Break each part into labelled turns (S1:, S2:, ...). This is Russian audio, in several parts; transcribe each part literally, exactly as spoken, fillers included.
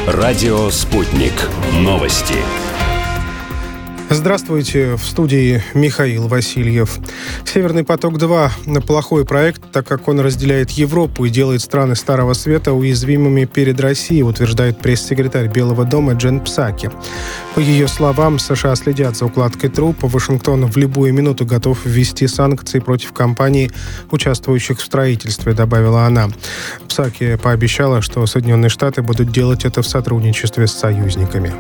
S1: Радио «Спутник». Новости.
S2: Здравствуйте, в студии Михаил Васильев. «Северный поток-два» – плохой проект, так как он разделяет Европу и делает страны Старого Света уязвимыми перед Россией, утверждает пресс-секретарь Белого дома Джен Псаки. По ее словам, США следят за укладкой труб, Вашингтон в любую минуту готов ввести санкции против компаний, участвующих в строительстве, добавила она. Псаки пообещала, что Соединенные Штаты будут делать это в сотрудничестве с союзниками.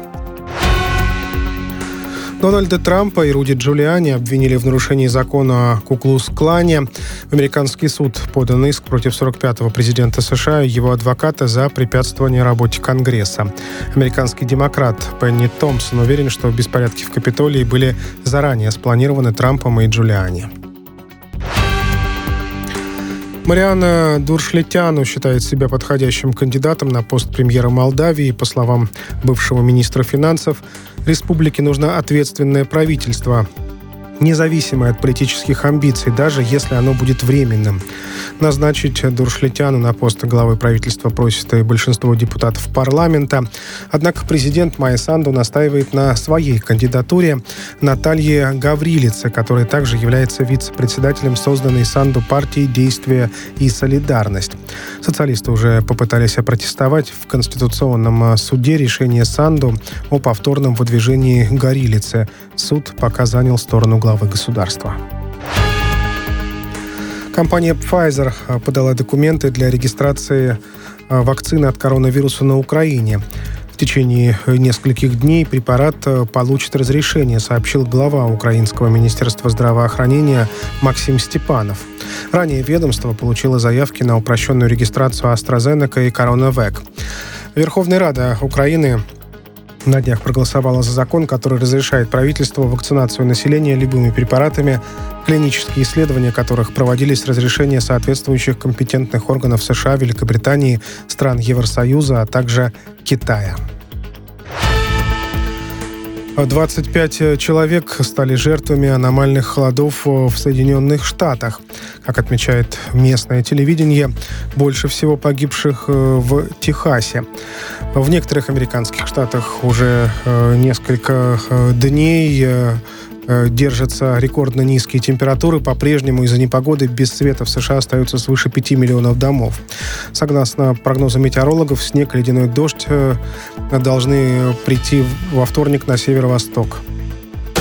S2: Дональда Трампа и Руди Джулиани обвинили в нарушении закона о Ку-Клукс-Клане. В американский суд подан иск против сорок пятого президента США и его адвоката за препятствование работе Конгресса. Американский демократ Пенни Томпсон уверен, что беспорядки в Капитолии были заранее спланированы Трампом и Джулиани. Мариана Дуршлетяну считает себя подходящим кандидатом на пост премьера Молдавии. По словам бывшего министра финансов, республике нужно ответственное правительство, независимое от политических амбиций, даже если оно будет временным. Назначить Дуршлетяну на пост главы правительства просит и большинство депутатов парламента. Однако президент Майя Санду настаивает на своей кандидатуре Натальи Гаврилице, которая также является вице-председателем созданной Санду партии «Действие и солидарность». Социалисты уже попытались опротестовать в Конституционном суде решение Санду о повторном выдвижении Гаврилице. Суд пока занял сторону главы государства. Компания Pfizer подала документы для регистрации вакцины от коронавируса на Украине. В течение нескольких дней препарат получит разрешение, сообщил глава Украинского министерства здравоохранения Максим Степанов. Ранее ведомство получило заявки на упрощенную регистрацию AstraZeneca и CoronaVac. Верховная Рада Украины на днях проголосовала за закон, который разрешает правительству вакцинацию населения любыми препаратами, клинические исследования которых проводились с разрешения соответствующих компетентных органов США, Великобритании, стран Евросоюза, а также Китая. двадцать пять человек стали жертвами аномальных холодов в Соединенных Штатах. Как отмечает местное телевидение, больше всего погибших в Техасе. В некоторых американских штатах уже несколько дней держатся рекордно низкие температуры. По-прежнему из-за непогоды без света в США остается свыше пяти миллионов домов. Согласно прогнозам метеорологов, снег и ледяной дождь должны прийти во вторник на северо-восток.